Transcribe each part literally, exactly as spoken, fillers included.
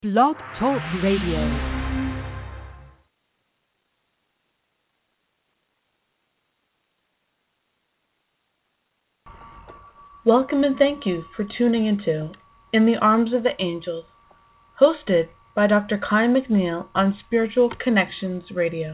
Blog Talk Radio. Welcome and thank you for tuning into In the Arms of the Angels, hosted by Doctor Kai McNeil on Spiritual Connections Radio.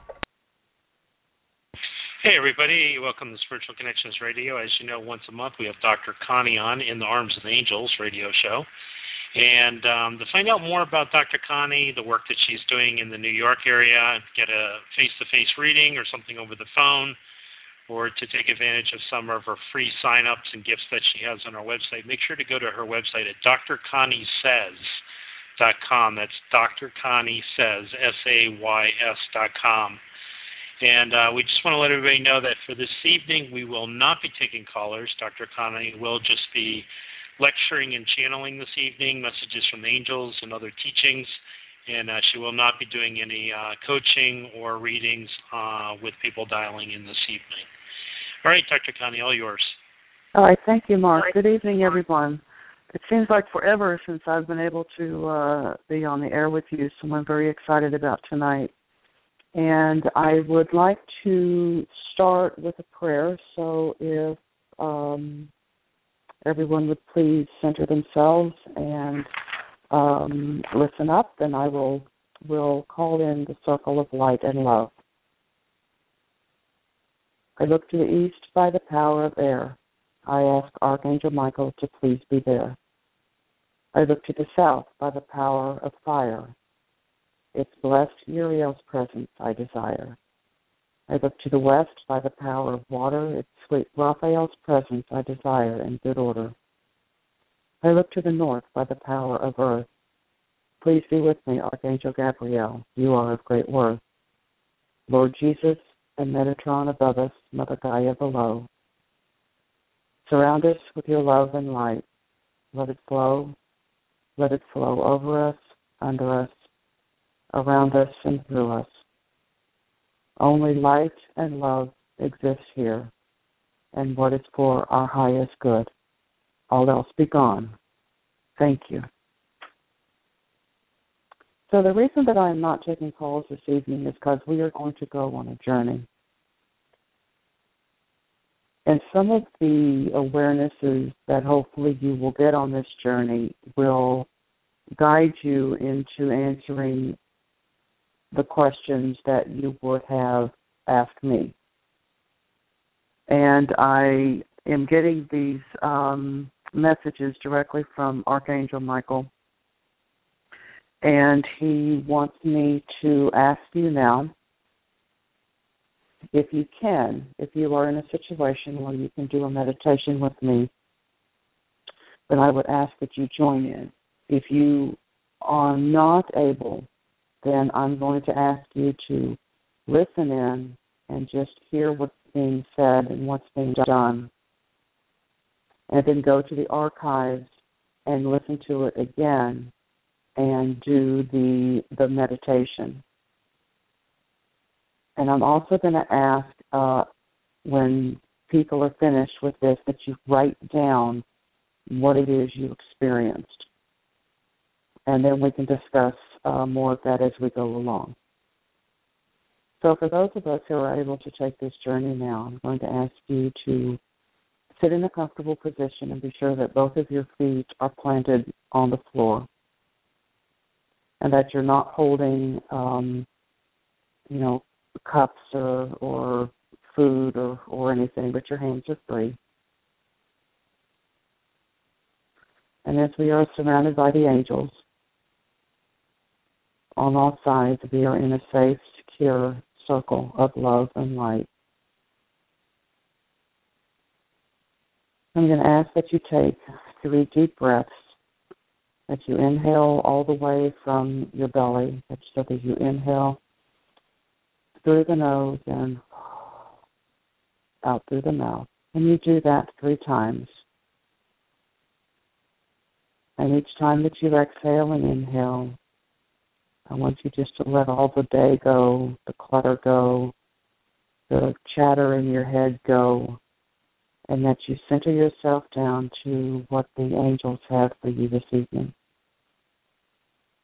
Hey everybody, welcome to Spiritual Connections Radio. As you know, once a month we have Doctor Connie on In the Arms of the Angels radio show. And um, to find out more about Doctor Connie, the work that she's doing in the New York area, get a face-to-face reading or something over the phone, or to take advantage of some of her free sign-ups and gifts that she has on her website, make sure to go to her website at d r connie says dot com. That's D R Connie Says, S A Y S dot com. And uh, we just want to let everybody know that for this evening, we will not be taking callers. Doctor Connie will just be lecturing and channeling this evening, messages from the angels and other teachings, and uh, she will not be doing any uh, coaching or readings uh, with people dialing in this evening. All right, Doctor Connie, all yours. All right, thank you, Mark. Good evening, everyone. It seems like forever since I've been able to uh, be on the air with you, so I'm very excited about tonight. And I would like to start with a prayer, so if um, everyone would please center themselves and um, listen up, then I will will call in the circle of light and love. I look to the east by the power of air. I ask Archangel Michael to please be there. I look to the south by the power of fire. It's blessed Uriel's presence I desire. I look to the west by the power of water. It's sweet Raphael's presence I desire in good order. I look to the north by the power of earth. Please be with me, Archangel Gabriel. You are of great worth. Lord Jesus and Metatron above us, Mother Gaia below. Surround us with your love and light. Let it flow. Let it flow over us, under us, around us, and through us. Only light and love exists here, and what is for our highest good. All else be gone. Thank you. So the reason that I'm not taking calls this evening is because we are going to go on a journey. And some of the awarenesses that hopefully you will get on this journey will guide you into answering the questions that you would have asked me. And I am getting these um, messages directly from Archangel Michael, and he wants me to ask you now, if you can, if you are in a situation where you can do a meditation with me, then I would ask that you join in. If you are not able, then I'm going to ask you to listen in and just hear what's being said and what's being done, and then go to the archives and listen to it again and do the the meditation. And I'm also going to ask uh, when people are finished with this that you write down what it is you experienced. And then we can discuss uh, more of that as we go along. So for those of us who are able to take this journey now, I'm going to ask you to sit in a comfortable position and be sure that both of your feet are planted on the floor and that you're not holding, um, you know, cups or, or food or, or anything, but your hands are free. And as we are surrounded by the angels, on all sides, we are in a safe, secure circle of love and light. I'm going to ask that you take three deep breaths, that you inhale all the way from your belly, so that you inhale through the nose and out through the mouth. And you do that three times. And each time that you exhale and inhale, I want you just to let all the day go, the clutter go, the chatter in your head go, and that you center yourself down to what the angels have for you this evening.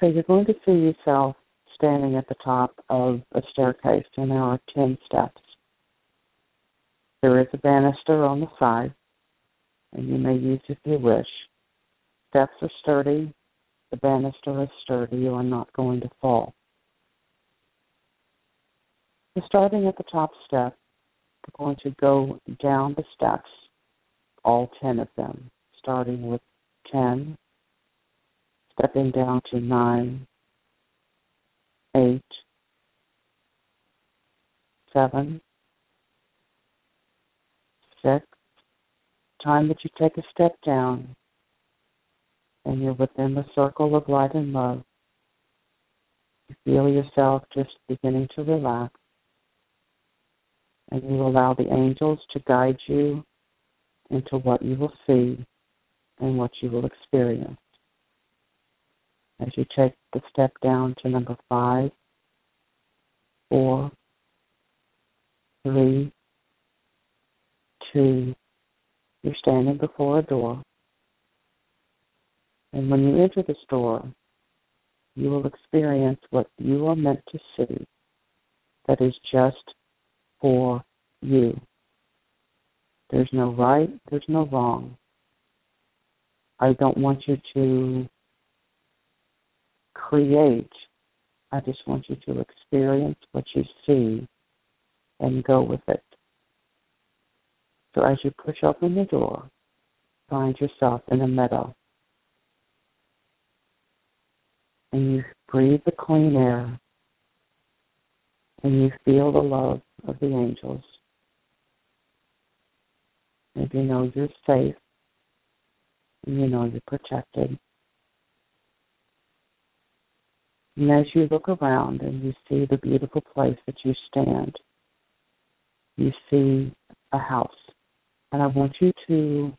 So you're going to see yourself standing at the top of a staircase, and there are ten steps. There is a banister on the side, and you may use it if you wish. Steps are sturdy. The banister is sturdy. You are not going to fall. So starting at the top step, we're going to go down the steps, all ten of them, starting with ten, stepping down to nine, eight, seven, six. Time that you take a step down and you're within the circle of light and love, you feel yourself just beginning to relax, and you allow the angels to guide you into what you will see and what you will experience. As you take the step down to number five, four, three, two, you're standing before a door. And when you enter this door, you will experience what you are meant to see that is just for you. There's no right, there's no wrong. I don't want you to create. I just want you to experience what you see and go with it. So as you push open the door, find yourself in a meadow. And you breathe the clean air, and you feel the love of the angels. And you know you're safe, and you know you're protected. And as you look around and you see the beautiful place that you stand, you see a house. And I want you to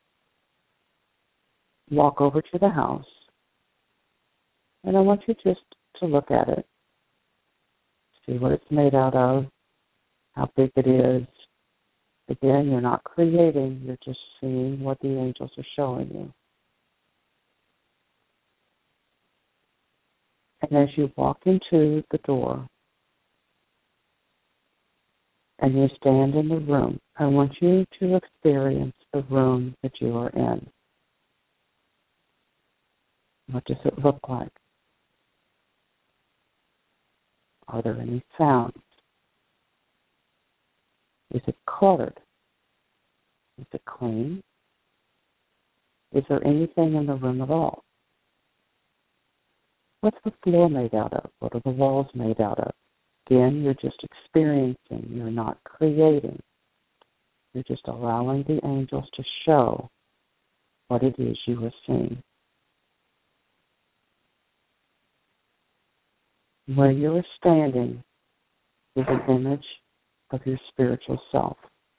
walk over to the house, and I want you just to look at it, see what it's made out of, how big it is. Again, you're not creating, you're just seeing what the angels are showing you. And as you walk into the door and you stand in the room, I want you to experience the room that you are in. What does it look like? Are there any sounds? Is it cluttered? Is it clean? Is there anything in the room at all? What's the floor made out of? What are the walls made out of? Again, you're just experiencing. You're not creating. You're just allowing the angels to show what it is you are seeing. Where you are standing is an image of your spiritual self.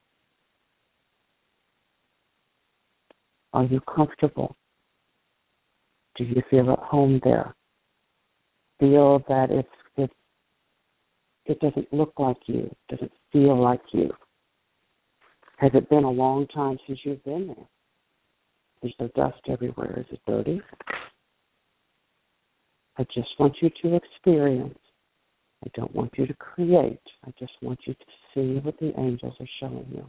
Are you comfortable? Do you feel at home there? Feel that it's, it's, it doesn't look like you, doesn't feel like you? Has it been a long time since you've been there? Is there dust everywhere? Is it dirty? I just want you to experience. I don't want you to create. I just want you to see what the angels are showing you.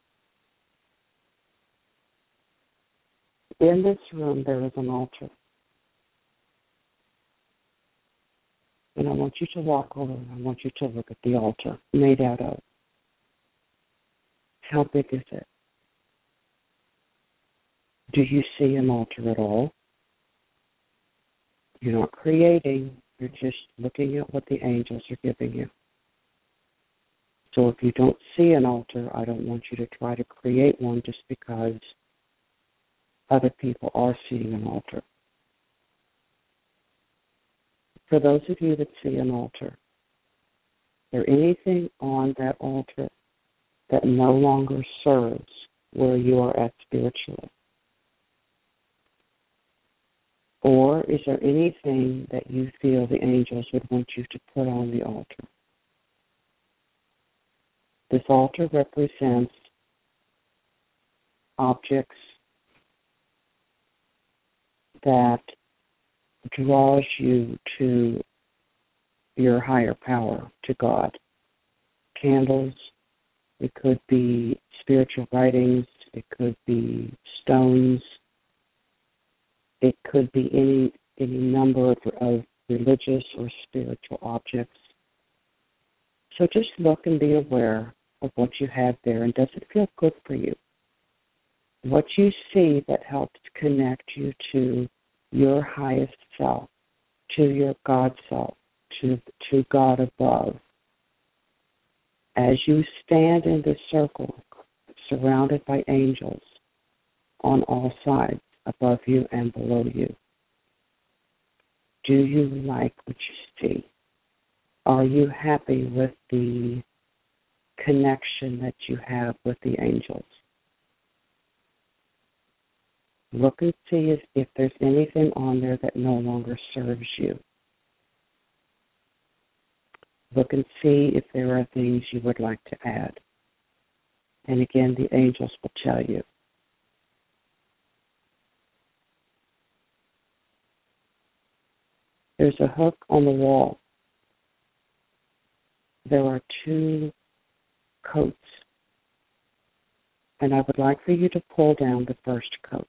In this room, there is an altar. And I want you to walk over and I want you to look at the altar made out of. How big is it? Do you see an altar at all? You're not creating. You're just looking at what the angels are giving you. So if you don't see an altar, I don't want you to try to create one just because other people are seeing an altar. For those of you that see an altar, is there anything on that altar that no longer serves where you are at spiritually? Or is there anything that you feel the angels would want you to put on the altar? This altar represents objects that draws you to your higher power, to God. Candles, it could be spiritual writings, it could be stones, it could be any any number of, of religious or spiritual objects. So just look and be aware of what you have there, and does it feel good for you? What you see that helps connect you to your highest self, to your God self, to, to God above. As you stand in this circle, surrounded by angels on all sides, above you and below you, do you like what you see? Are you happy with the connection that you have with the angels? Look and see if, if there's anything on there that no longer serves you. Look and see if there are things you would like to add. And again, the angels will tell you. There's a hook on the wall. There are two coats. And I would like for you to pull down the first coat.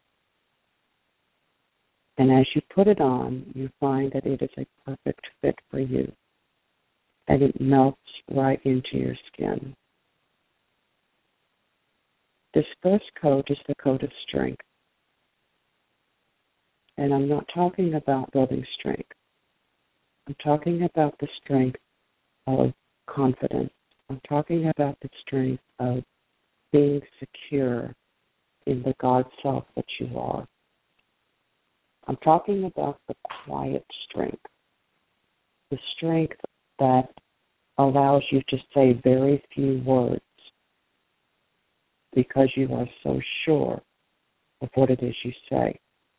And as you put it on, you find that it is a perfect fit for you. And it melts right into your skin. This first coat is the coat of strength. And I'm not talking about building strength. I'm talking about the strength of confidence. I'm talking about the strength of being secure in the God self that you are. I'm talking about the quiet strength, the strength that allows you to say very few words because you are so sure of what it is you say.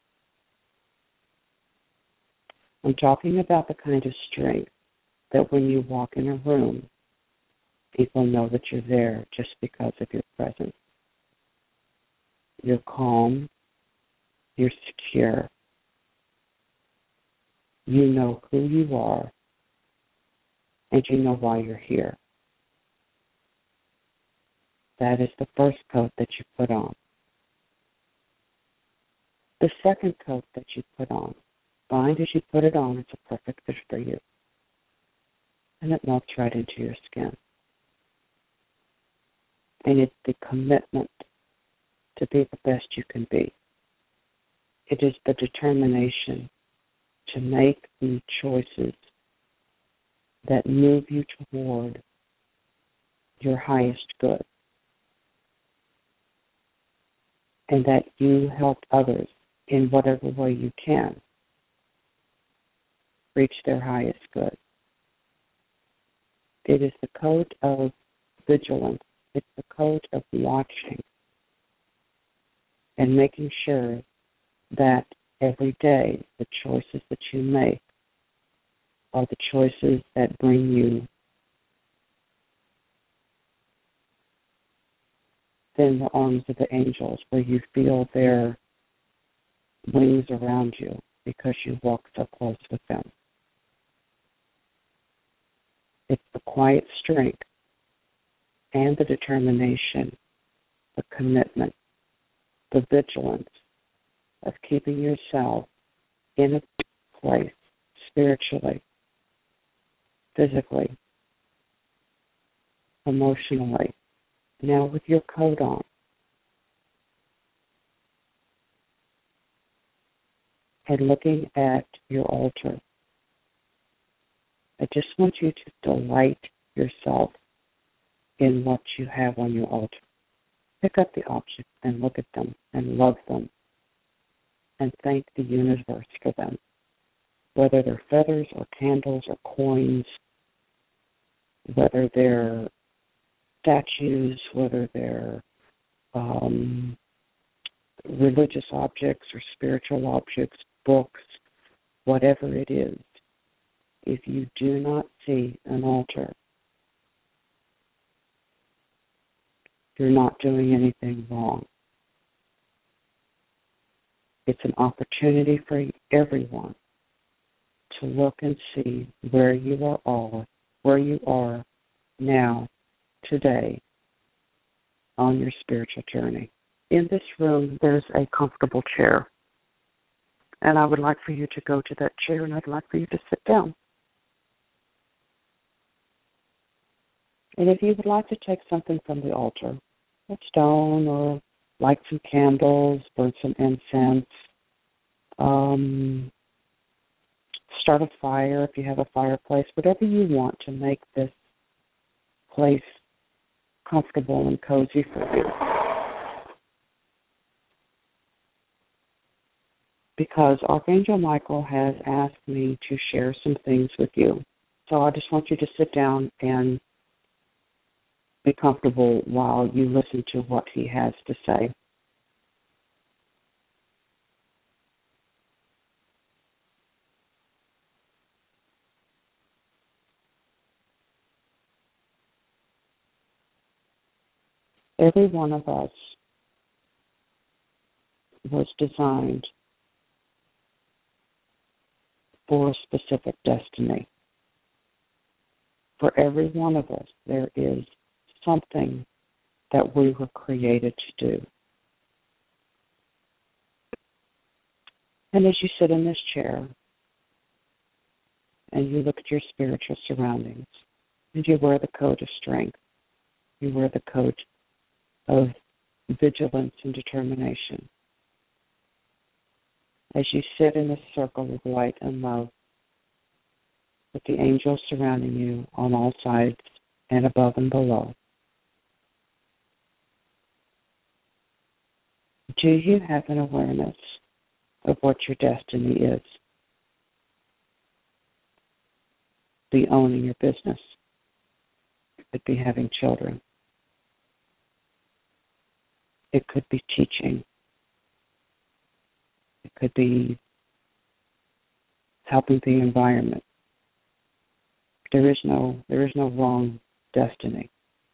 I'm talking about the kind of strength that when you walk in a room, people know that you're there just because of your presence. You're calm. You're secure. You know who you are, and you know why you're here. That is the first coat that you put on. The second coat that you put on, find as you put it on, it's a perfect fit for you. And it melts right into your skin. And it's the commitment to be the best you can be. It is the determination to make the choices that move you toward your highest good. And that you help others in whatever way you can reach their highest good. It is the code of vigilance. It's the code of watching and making sure that every day the choices that you make are the choices that bring you in the arms of the angels, where you feel their wings around you because you walk so close with them. It's the quiet strength and the determination, the commitment, the vigilance of keeping yourself in a place spiritually, physically, emotionally. Now with your coat on, and looking at your altar, I just want you to delight yourself in what you have on your altar. Pick up the objects and look at them and love them and thank the universe for them, whether they're feathers or candles or coins, whether they're statues, whether they're um, religious objects or spiritual objects, books, whatever it is. If you do not see an altar, you're not doing anything wrong. It's an opportunity for everyone to look and see where you are all, where you are now, today, on your spiritual journey. In this room, there's a comfortable chair. And I would like for you to go to that chair, and I'd like for you to sit down. And if you would like to take something from the altar, a stone or light some candles, burn some incense, um, start a fire if you have a fireplace, whatever you want to make this place comfortable and cozy for you. Because Archangel Michael has asked me to share some things with you. So I just want you to sit down and be comfortable while you listen to what he has to say. Every one of us was designed for a specific destiny. For every one of us, there is something that we were created to do. And as you sit in this chair and you look at your spiritual surroundings, and you wear the coat of strength, you wear the coat of vigilance and determination. As you sit in a circle of light and love, with the angels surrounding you on all sides and above and below, do you have an awareness of what your destiny is? Be owning your business. It could be having children. It could be teaching. It could be helping the environment. There is no there is no wrong destiny.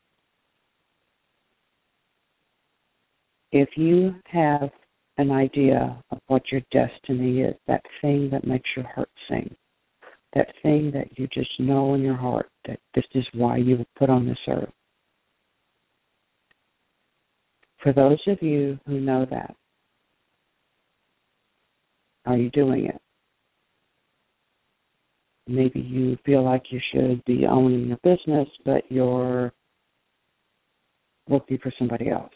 If you have an idea of what your destiny is, that thing that makes your heart sing, that thing that you just know in your heart that this is why you were put on this earth. For those of you who know that, are you doing it? Maybe you feel like you should be owning your business, but you're working for somebody else.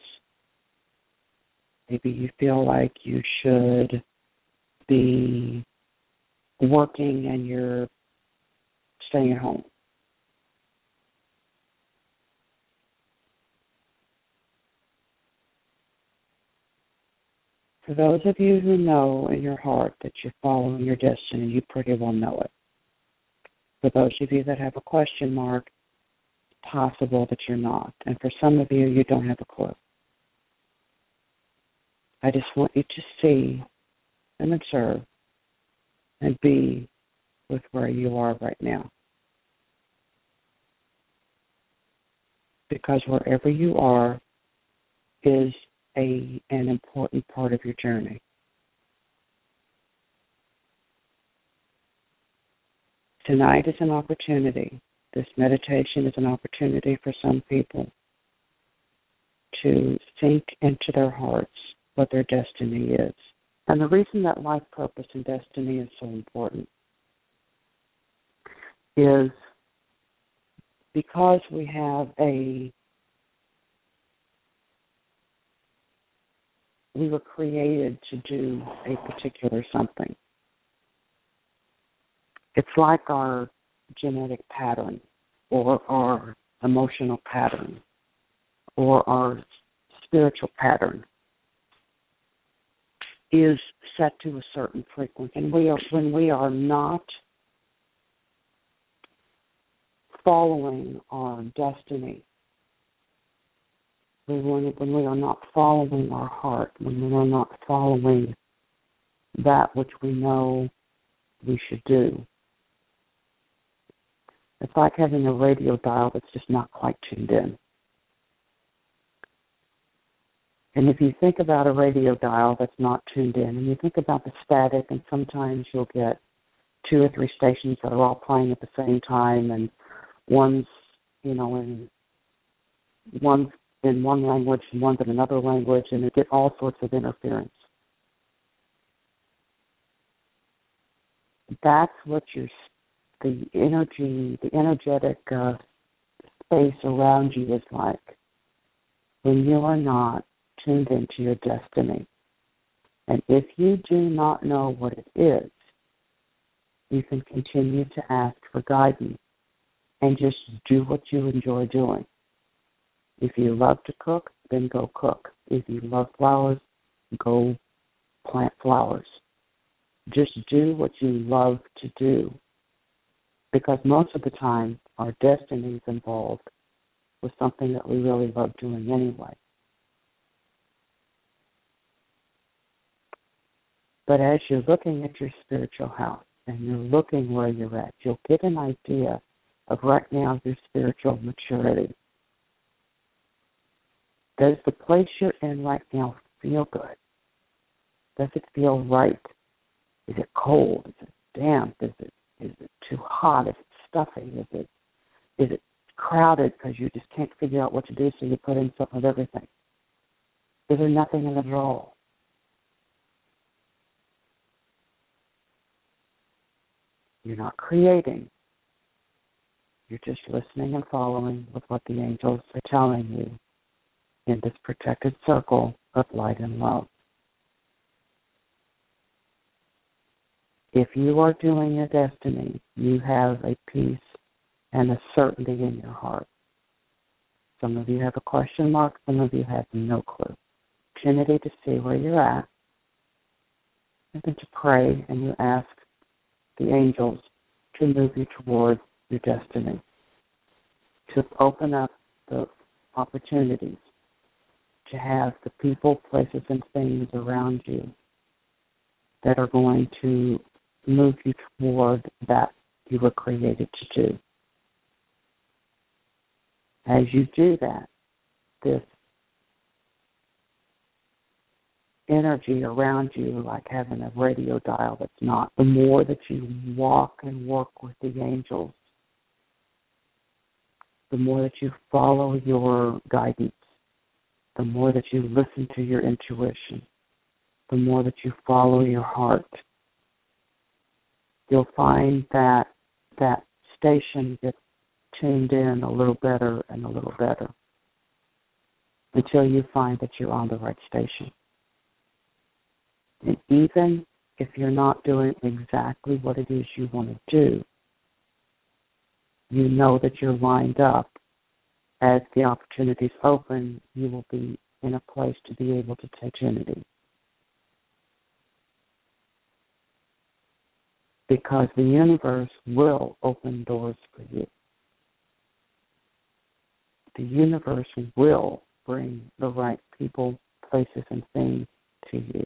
Maybe you feel like you should be working and you're staying at home. For those of you who know in your heart that you're following your destiny, you pretty well know it. For those of you that have a question mark, it's possible that you're not. And for some of you, you don't have a clue. I just want you to see and observe and be with where you are right now. Because wherever you are is a an important part of your journey. Tonight is an opportunity. This meditation is an opportunity for some people to sink into their hearts what their destiny is. And the reason that life purpose and destiny is so important is because we have a, we were created to do a particular something. It's like our genetic pattern or our emotional pattern or our spiritual pattern is set to a certain frequency. And we are, when we are not following our destiny, when, when we are not following our heart, when we are not following that which we know we should do, it's like having a radio dial that's just not quite tuned in. And if you think about a radio dial that's not tuned in, and you think about the static, and sometimes you'll get two or three stations that are all playing at the same time, and one's, you know, in one's in one language and one's in another language, and you get all sorts of interference. That's what your the energy, the energetic uh, space around you is like when you are not tuned into your destiny. And if you do not know what it is, you can continue to ask for guidance and just do what you enjoy doing. If you love to cook, then go cook. If you love flowers, go plant flowers. Just do what you love to do, because most of the time our destiny is involved with something that we really love doing anyway. But as you're looking at your spiritual house and you're looking where you're at, you'll get an idea of right now your spiritual maturity. Does the place you're in right now feel good? Does it feel right? Is it cold? Is it damp? Is it is it too hot? Is it stuffy? Is it is it crowded because you just can't figure out what to do, so you put in some of everything? Is there nothing in the drawer? You're not creating. You're just listening and following with what the angels are telling you in this protected circle of light and love. If you are doing your destiny, you have a peace and a certainty in your heart. Some of you have a question mark, some of you have no clue. Opportunity to see where you're at, and then to pray, and you ask the angels to move you toward your destiny, to open up the opportunities, to have the people, places, and things around you that are going to move you toward that you were created to do. As you do that, this energy around you, like having a radio dial that's not, the more that you walk and work with the angels, the more that you follow your guidance, the more that you listen to your intuition, the more that you follow your heart, you'll find that that station gets tuned in a little better and a little better until you find that you're on the right station. And even if you're not doing exactly what it is you want to do, you know that you're lined up. As the opportunities open, you will be in a place to be able to take opportunity. Because the universe will open doors for you. The universe will bring the right people, places, and things to you.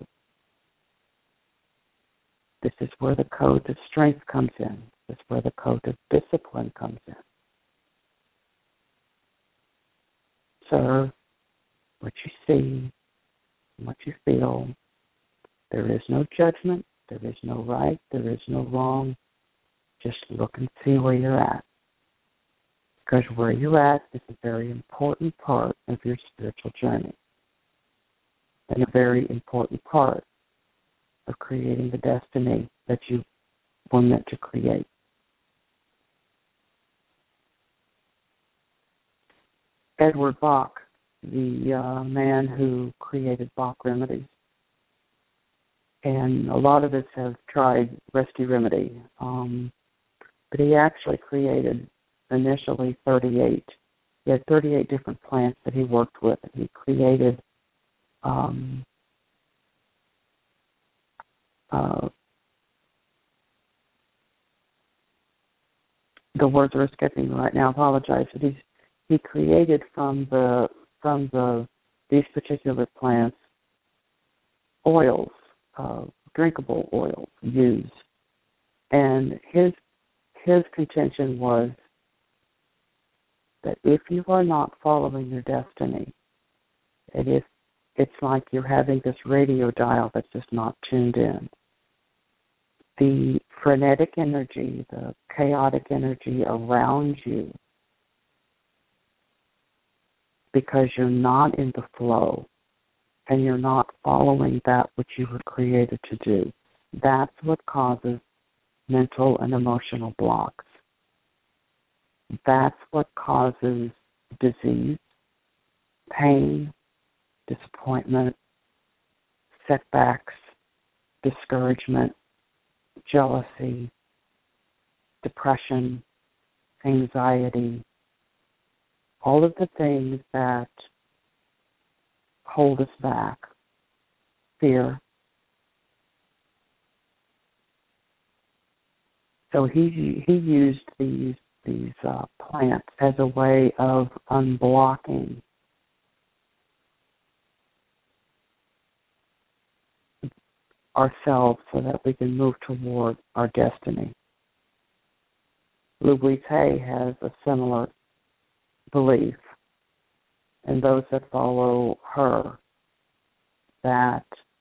This is where the code of strength comes in. This is where the code of discipline comes in. Serve what you see, what you feel. There is no judgment. There is no right. There is no wrong. Just look and see where you're at. Because where you're at is a very important part of your spiritual journey. And a very important part of creating the destiny that you were meant to create. Edward Bach, the uh, man who created Bach remedies, and a lot of us have tried Rescue Remedy, um, but he actually created initially thirty-eight. He had thirty-eight different plants that he worked with. He created um, uh, the words are escaping me right now. I apologize. But he's, he created from the from the these particular plants oils. Uh, drinkable oils used, and his his contention was that if you are not following your destiny, and if it's like you're having this radio dial that's just not tuned in, the frenetic energy, the chaotic energy around you, because you're not in the flow and you're not following that which you were created to do. That's what causes mental and emotional blocks. That's what causes disease, pain, disappointment, setbacks, discouragement, jealousy, depression, anxiety, all of the things that hold us back, fear. So he he used these these uh, plants as a way of unblocking ourselves so that we can move toward our destiny. Louise Hay has a similar belief, and those that follow her, that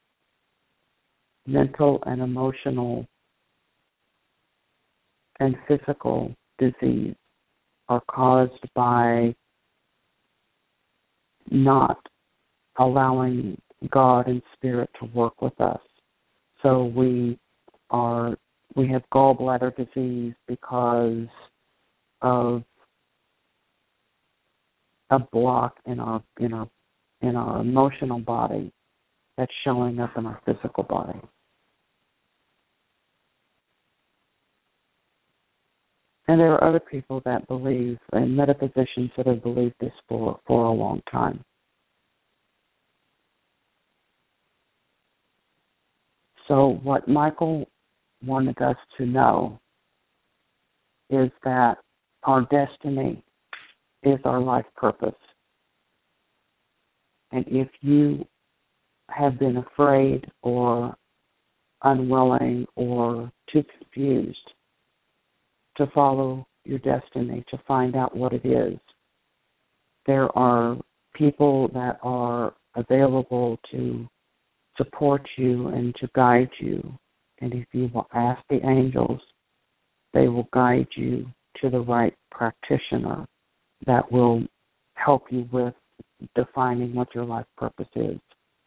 mental and emotional and physical disease are caused by not allowing God and Spirit to work with us. So we are we have gallbladder disease because of a block in our in our in our emotional body that's showing up in our physical body. And there are other people that believe, and metaphysicians that have believed this for, for a long time. So what Michael wanted us to know is that our destiny is our life purpose. And if you have been afraid or unwilling or too confused to follow your destiny, to find out what it is, there are people that are available to support you and to guide you. And if you will ask the angels, they will guide you to the right practitioner that will help you with defining what your life purpose is.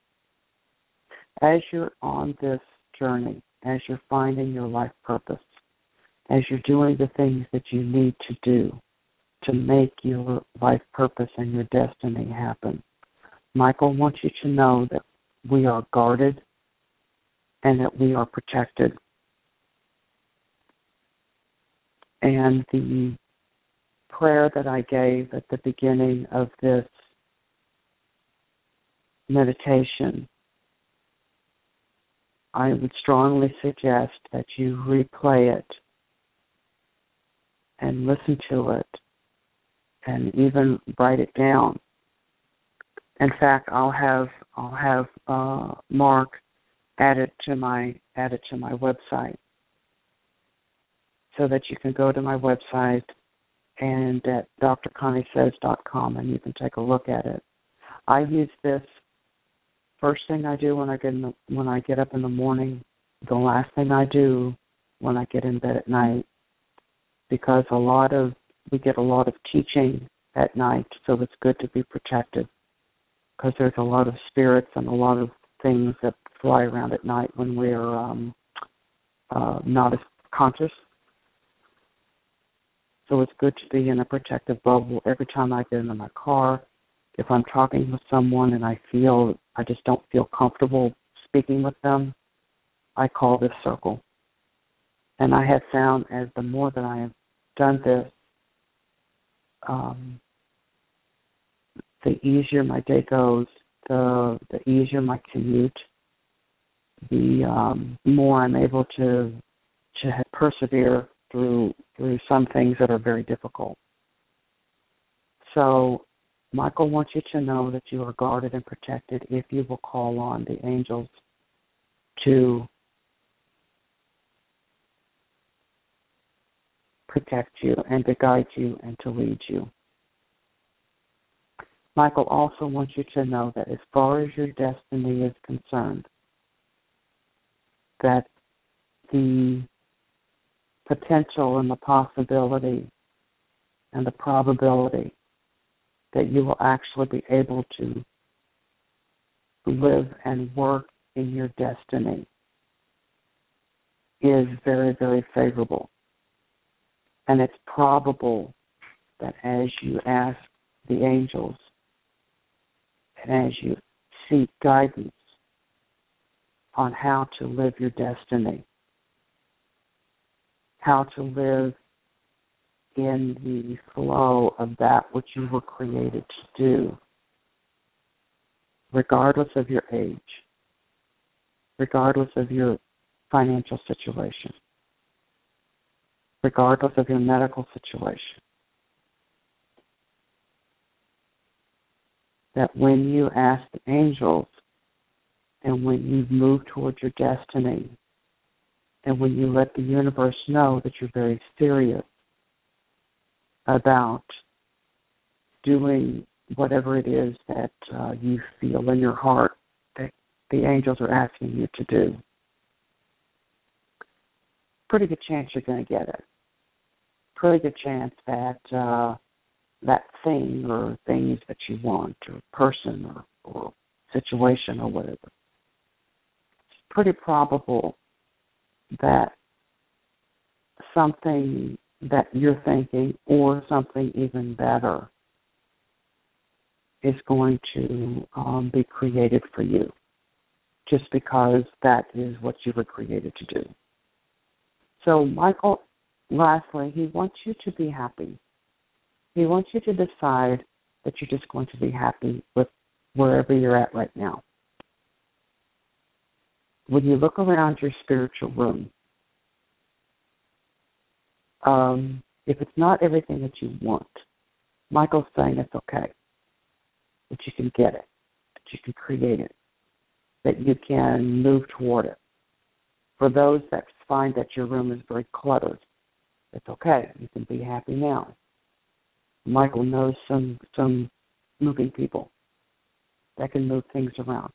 As you're on this journey, as you're finding your life purpose, as you're doing the things that you need to do to make your life purpose and your destiny happen, Michael wants you to know that we are guarded and that we are protected. And the prayer that I gave at the beginning of this meditation, I would strongly suggest that you replay it and listen to it and even write it down. In fact, I'll have I'll have uh, Mark add it to my add it to my website so that you can go to my website and at d r connie says dot com and you can take a look at it. I use this first thing I do when I get in the, when I get up in the morning, the last thing I do when I get in bed at night, because a lot of we get a lot of teaching at night, so it's good to be protected, because there's a lot of spirits and a lot of things that fly around at night when we're um, uh, not as conscious. So it's good to be in a protective bubble. Every time I get into my car, if I'm talking with someone and I feel I just don't feel comfortable speaking with them, I call this circle. And I have found as the more that I have done this, um, the easier my day goes, the the easier my commute, the um, more I'm able to to persevere through through some things that are very difficult. So Michael wants you to know that you are guarded and protected if you will call on the angels to protect you and to guide you and to lead you. Michael also wants you to know that as far as your destiny is concerned, that the potential and the possibility and the probability that you will actually be able to live and work in your destiny is very, very favorable. And it's probable that as you ask the angels and as you seek guidance on how to live your destiny, how to live in the flow of that which you were created to do, regardless of your age, regardless of your financial situation, regardless of your medical situation, that when you ask the angels and when you move towards your destiny and when you let the universe know that you're very serious about doing whatever it is that uh, you feel in your heart that the angels are asking you to do, pretty good chance you're going to get it. Pretty good chance that uh, that thing or things that you want, or person or, or situation or whatever, it's pretty probable that something that you're thinking or something even better is going to um, be created for you, just because that is what you were created to do. So Michael, lastly, he wants you to be happy. He wants you to decide that you're just going to be happy with wherever you're at right now. When you look around your spiritual room, um, if it's not everything that you want, Michael's saying it's okay, that you can get it, that you can create it, that you can move toward it. For those that find that your room is very cluttered, it's okay. You can be happy now. Michael knows some some moving people that can move things around.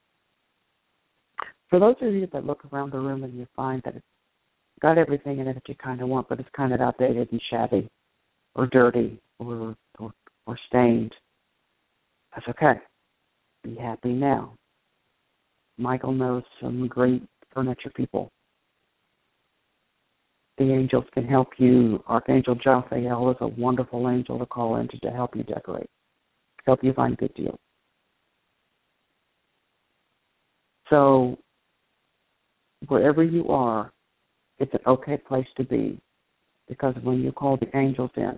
For those of you that look around the room and you find that it's got everything in it that you kind of want, but it's kind of outdated and shabby or dirty or, or, or stained, that's okay. Be happy now. Michael knows some great furniture people. The angels can help you. Archangel Jophiel is a wonderful angel to call in to, to help you decorate, help you find good deals. So wherever you are, it's an okay place to be, because when you call the angels in,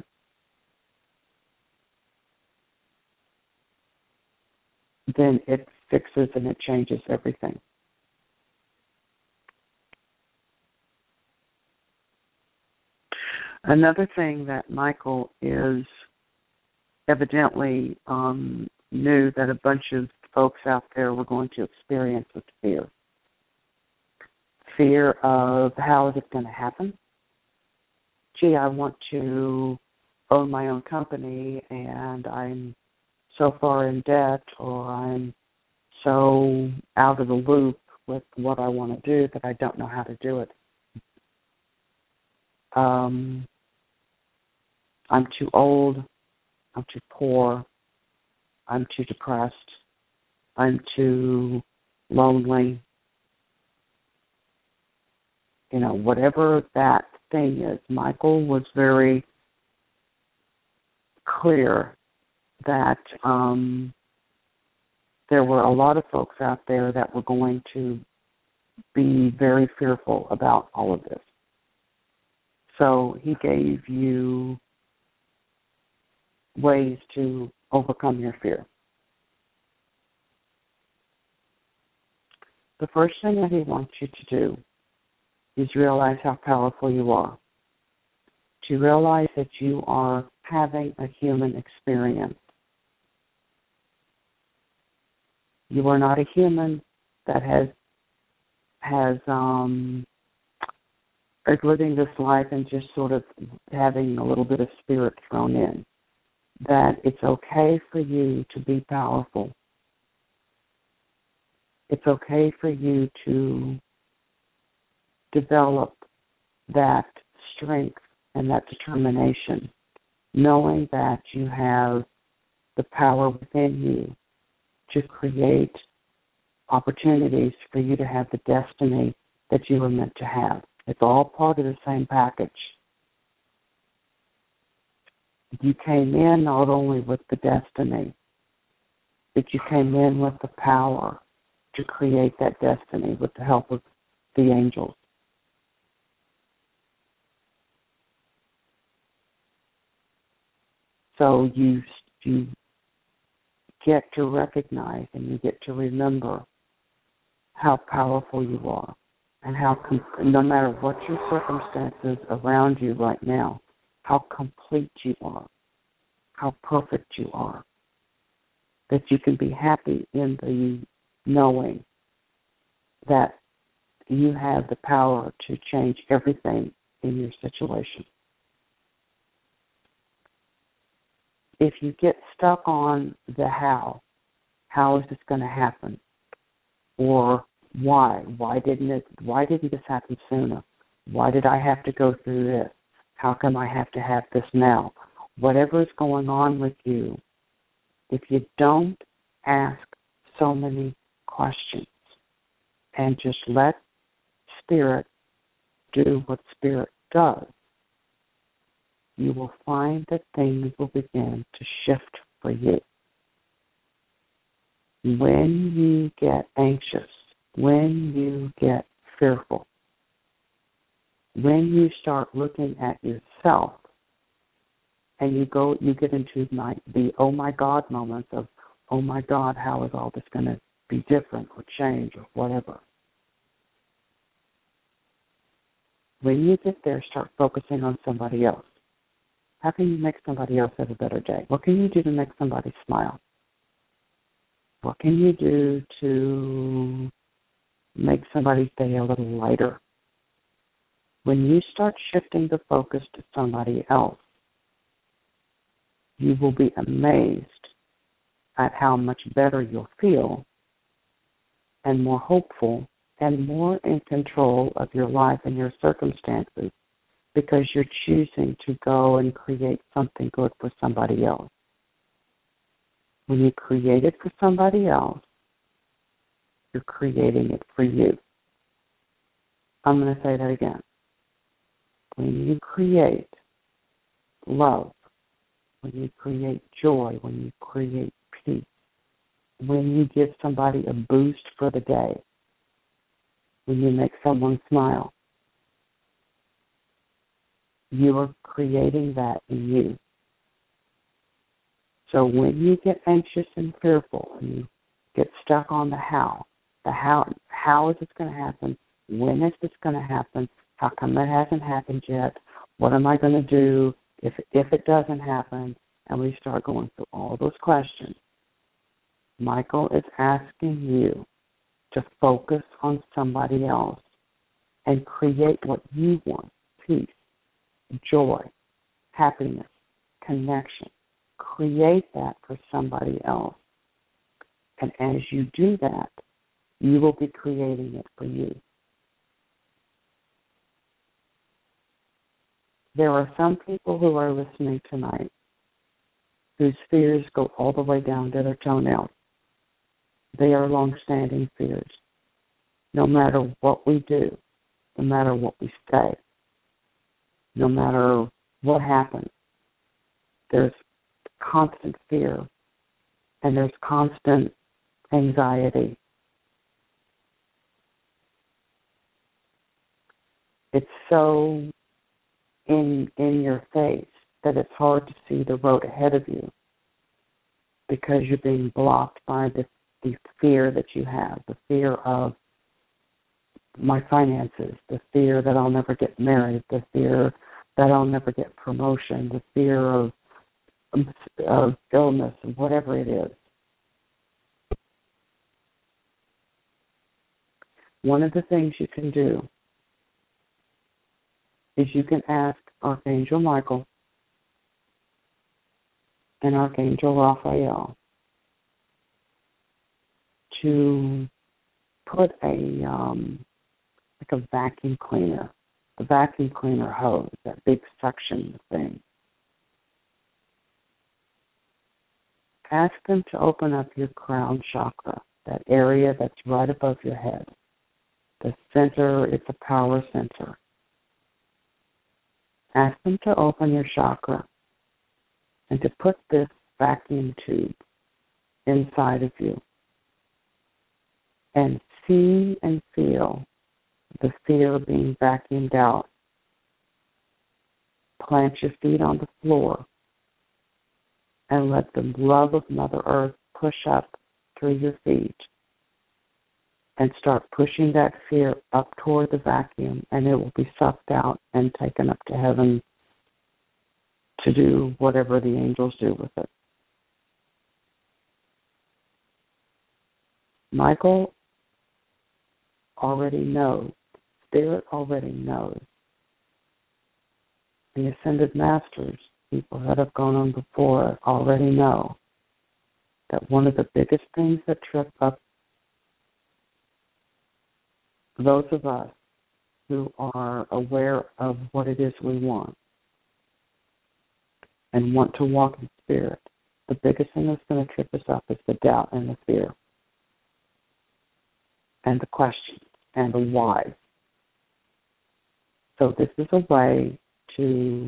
then it fixes and it changes everything. Another thing that Michael is evidently um, knew that a bunch of folks out there were going to experience with fear. Fear of how is it going to happen? Gee, I want to own my own company and I'm so far in debt, or I'm so out of the loop with what I want to do that I don't know how to do it. Um, I'm too old, I'm too poor, I'm too depressed, I'm too lonely. You know, whatever that thing is, Michael was very clear that um, there were a lot of folks out there that were going to be very fearful about all of this. So he gave you ways to overcome your fear. The first thing that he wants you to do is realize how powerful you are. To realize that you are having a human experience. You are not a human that has has um, is living this life and just sort of having a little bit of spirit thrown in. That it's okay for you to be powerful. It's okay for you to develop that strength and that determination, knowing that you have the power within you to create opportunities for you to have the destiny that you were meant to have. It's all part of the same package. You came in not only with the destiny, but you came in with the power to create that destiny with the help of the angels. So you you get to recognize and you get to remember how powerful you are, and how com- no matter what your circumstances around you right now, how complete you are, how perfect you are, that you can be happy in the knowing that you have the power to change everything in your situation. If you get stuck on the how, how is this going to happen? Or why? Why didn't it? Why didn't this happen sooner? Why did I have to go through this? How come I have to have this now? Whatever is going on with you, if you don't ask so many questions and just let Spirit do what Spirit does, you will find that things will begin to shift for you. When you get anxious, when you get fearful, when you start looking at yourself and you go, you get into my, the oh my God moments of, oh my God, how is all this going to be different or change or whatever. When you get there, start focusing on somebody else. How can you make somebody else have a better day? What can you do to make somebody smile? What can you do to make somebody's day a little lighter? When you start shifting the focus to somebody else, you will be amazed at how much better you'll feel and more hopeful and more in control of your life and your circumstances, because you're choosing to go and create something good for somebody else. When you create it for somebody else, you're creating it for you. I'm going to say that again. When you create love, when you create joy, when you create peace, when you give somebody a boost for the day, when you make someone smile, you are creating that in you. So when you get anxious and fearful, and you get stuck on the how, the how, how is this going to happen? When is this going to happen? How come it hasn't happened yet? What am I going to do if if it doesn't happen? And we start going through all those questions. Michael is asking you to focus on somebody else and create what you want: peace, joy, happiness, connection. Create that for somebody else. And as you do that, you will be creating it for you. There are some people who are listening tonight whose fears go all the way down to their toenails. They are long-standing fears. No matter what we do, no matter what we say, no matter what happens, there's constant fear and there's constant anxiety. It's so in in your face that it's hard to see the road ahead of you, because you're being blocked by the, the fear that you have, the fear of my finances, the fear that I'll never get married, the fear that I'll never get promotion, the fear of, of illness, whatever it is. One of the things you can do is you can ask Archangel Michael and Archangel Raphael to put a um, like a vacuum cleaner the vacuum cleaner hose, that big suction thing. Ask them to open up your crown chakra, that area that's right above your head. The center, it's a power center. Ask them to open your chakra and to put this vacuum tube inside of you and see and feel the fear being vacuumed out. Plant your feet on the floor and let the love of Mother Earth push up through your feet and start pushing that fear up toward the vacuum, and it will be sucked out and taken up to heaven to do whatever the angels do with it. Michael already knows, Spirit already knows. The Ascended Masters, people that have gone on before, already know that one of the biggest things that trip up those of us who are aware of what it is we want and want to walk in Spirit, the biggest thing that's going to trip us up is the doubt and the fear and the questions and the why. So this is a way to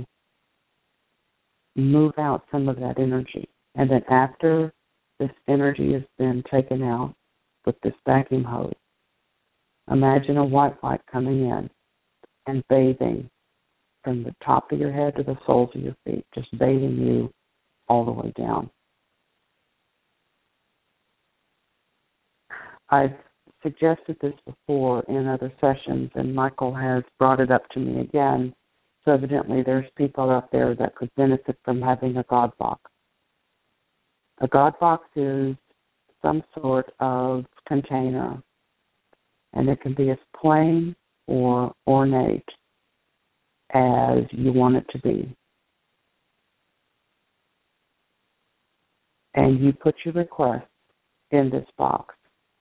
move out some of that energy. And then after this energy has been taken out with this vacuum hose, imagine a white light coming in and bathing from the top of your head to the soles of your feet, just bathing you all the way down. I've suggested this before in other sessions, and Michael has brought it up to me again. So evidently there's people out there that could benefit from having a God box. A God box is some sort of container, and it can be as plain or ornate as you want it to be. And you put your request in this box.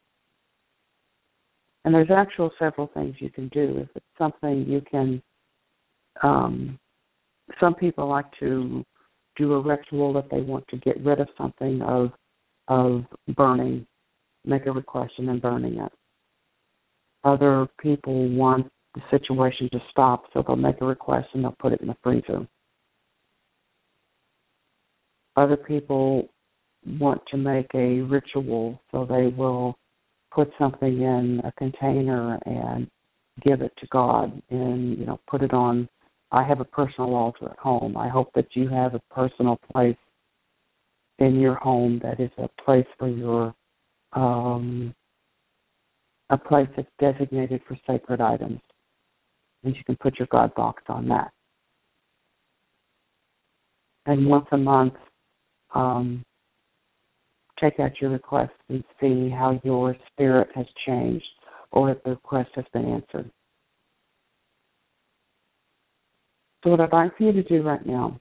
And there's actual several things you can do. If it's something you can, um, some people like to do a ritual if they want to get rid of something of of burning, make a request and then burning it. Other people want the situation to stop, so they'll make a request and they'll put it in the freezer. Other people want to make a ritual, so they will put something in a container and give it to God and, you know, put it on. I have a personal altar at home. I hope that you have a personal place in your home that is a place for your, um, a place that's designated for sacred items. And you can put your God box on that. And once a month, um, take out your request and see how your spirit has changed or if the request has been answered. So what I'd like for you to do right now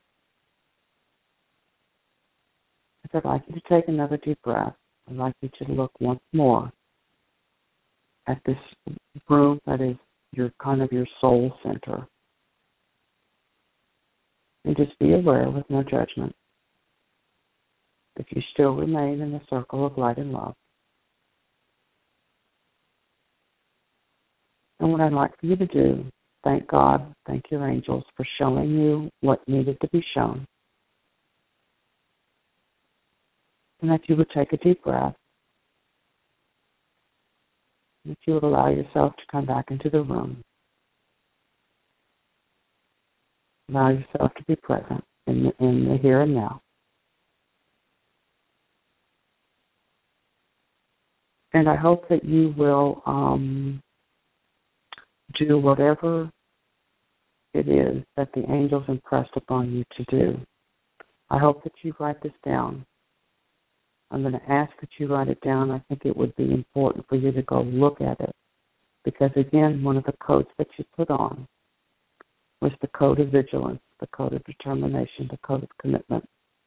is I'd like you to take another deep breath. I'd like you to look once more at this room that is your kind of your soul center. And just be aware with no judgment that you still remain in the circle of light and love. And what I'd like for you to do, thank God, thank your angels for showing you what needed to be shown. And that you would take a deep breath. And that you would allow yourself to come back into the room. Allow yourself to be present in the, in the here and now. And I hope that you will um, do whatever it is that the angels impressed upon you to do. I hope that you write this down. I'm going to ask that you write it down. I think it would be important for you to go look at it. Because, again, one of the codes that you put on was the code of vigilance, the code of determination, the code of commitment.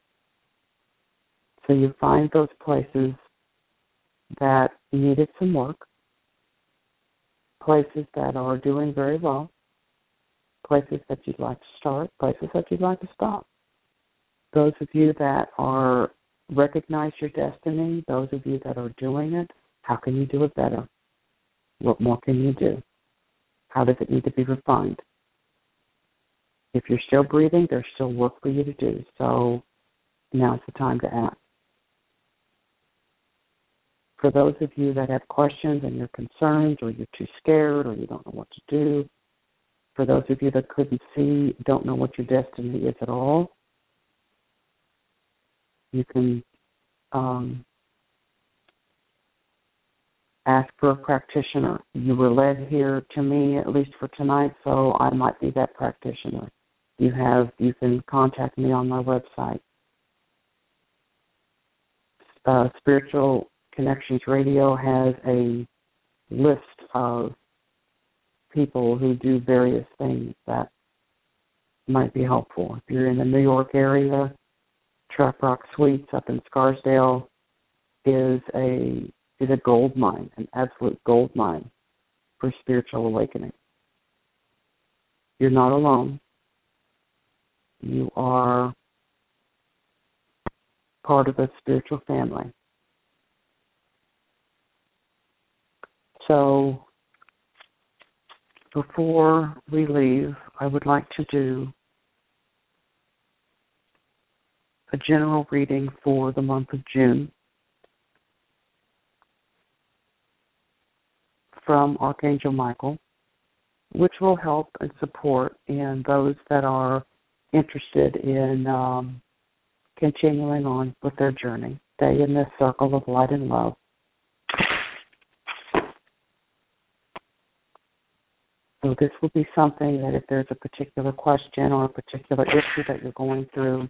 So you find those places that needed some work, places that are doing very well, places that you'd like to start, places that you'd like to stop. Those of you that are recognize your destiny, those of you that are doing it, how can you do it better? What more can you do? How does it need to be refined? If you're still breathing, there's still work for you to do. So now's the time to act. For those of you that have questions and you're concerned, or you're too scared, or you don't know what to do, for those of you that couldn't see, don't know what your destiny is at all, you can um, ask for a practitioner. You were led here to me, at least for tonight, so I might be that practitioner. You have, you can contact me on my website. Uh, Spiritual Connections Radio has a list of people who do various things that might be helpful. If you're in the New York area, Trap Rock Suites up in Scarsdale is a is a gold mine, an absolute gold mine for spiritual awakening. You're not alone. You are part of a spiritual family. So before we leave, I would like to do a general reading for the month of June from Archangel Michael, which will help and support in those that are interested in um, continuing on with their journey. Stay in this circle of light and love. So this will be something that if there's a particular question or a particular issue that you're going through,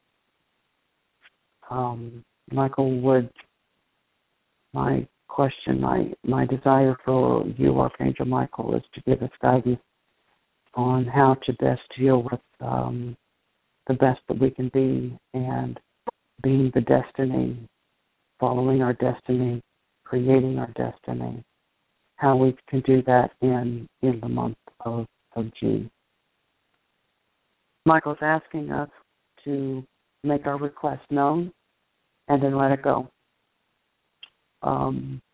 um, Michael would, my question, my, my desire for you, Archangel Michael, is to give us guidance on how to best deal with um, the best that we can be and being the destiny, following our destiny, creating our destiny, how we can do that in, in the month of, of June. Michael's asking us to make our request known and then let it go. Um,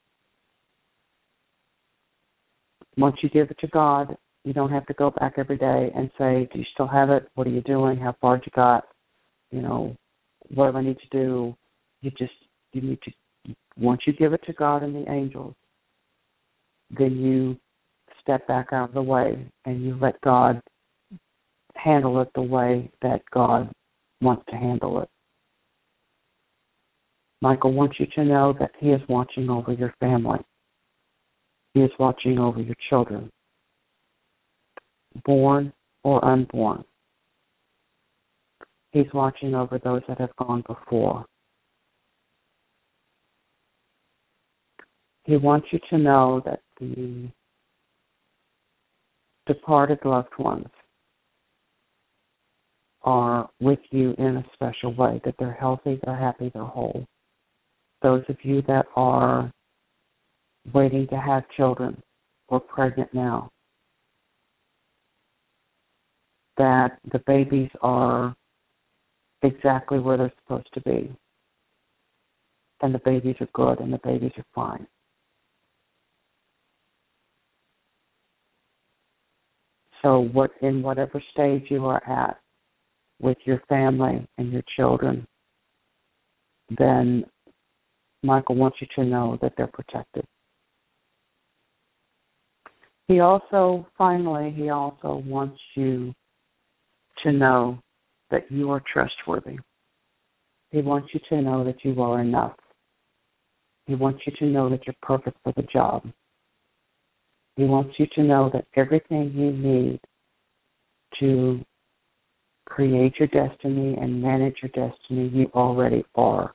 once you give it to God, you don't have to go back every day and say, do you still have it? What are you doing? How far did you got? You know, what do I need to do? You just, you need to, once you give it to God and the angels, then you step back out of the way and you let God handle it the way that God wants to handle it. Michael wants you to know that he is watching over your family. He is watching over your children, born or unborn. He's watching over those that have gone before. He wants you to know that the departed loved ones are with you in a special way, that they're healthy, they're happy, they're whole. Those of you that are waiting to have children or pregnant now, that the babies are exactly where they're supposed to be, and the babies are good and the babies are fine. So what, in whatever stage you are at with your family and your children, then Michael wants you to know that they're protected. He also, finally, he also wants you to know that you are trustworthy. He wants you to know that you are enough. He wants you to know that you're perfect for the job. He wants you to know that everything you need to create your destiny and manage your destiny, you already are.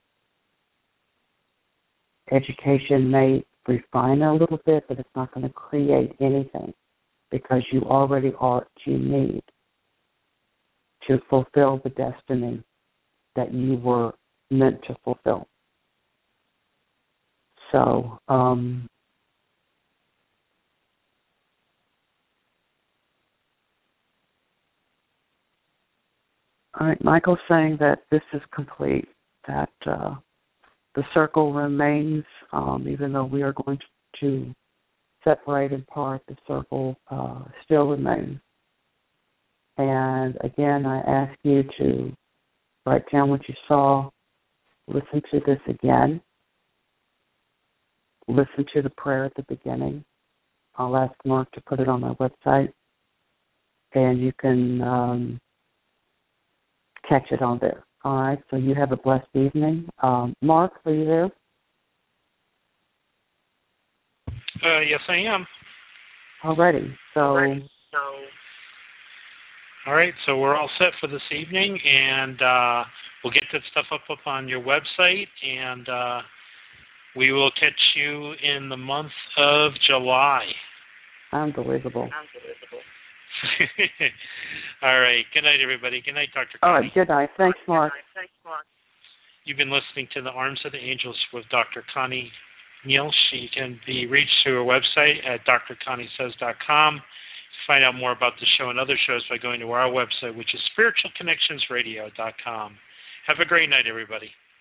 Education may refine a little bit, but it's not going to create anything because you already are what you need to fulfill the destiny that you were meant to fulfill. So, um, All right, Michael's saying that this is complete, that uh, the circle remains, um, even though we are going to, to separate in part, the circle uh, still remains. And again, I ask you to write down what you saw, listen to this again, listen to the prayer at the beginning. I'll ask Mark to put it on my website, and you can um, catch it on there. All right, so you have a blessed evening. Um, Mark, are you there? Uh, yes, I am. Alrighty, so... Alrighty, so... All right, so we're all set for this evening, and uh, we'll get that stuff up, up on your website, and uh, we will catch you in the month of July. Unbelievable. Unbelievable. All right, good night, everybody. Good night, Doctor All Connie. right, good night. Thanks, Mark. Thanks, Mark. You've been listening to The Arms of the Angels with Doctor Connie Neal. She can be reached through her website at d r connie says dot com. Find out more about the show and other shows by going to our website, which is spiritual connections radio dot com. Have a great night, everybody.